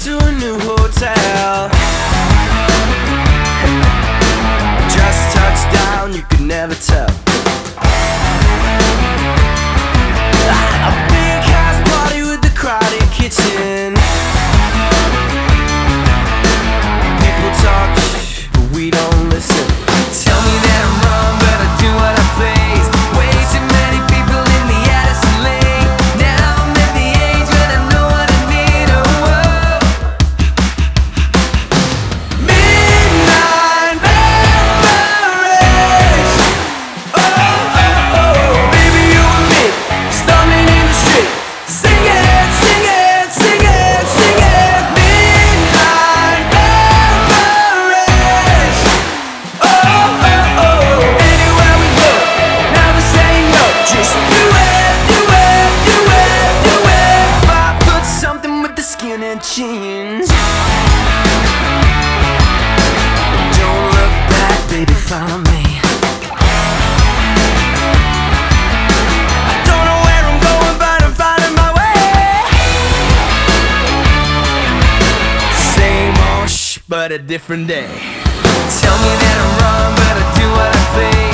to a new hotel. Just touched down, you could never tell. A big house party with the crowded kitchen. People talk, but we don't listen. Tell me that I'm wrong, but I do what I please. Way too many people in the Addison Lane. Now I'm at the age when I know what I need. Oh, oh. Midnight memories. Oh, oh, oh. Baby, you and me, stumbling in the street. Sing it, sing it, sing it, sing it. Midnight memories. Oh, oh, oh. Anywhere we go, never saying no. Just do it, do it, do it, do it. 5 foot something with the skin and jeans. Don't look back, baby, follow me. I don't know where I'm going, but I'm finding my way. Same old but a different day. Tell me that I'm wrong, but I do what I please.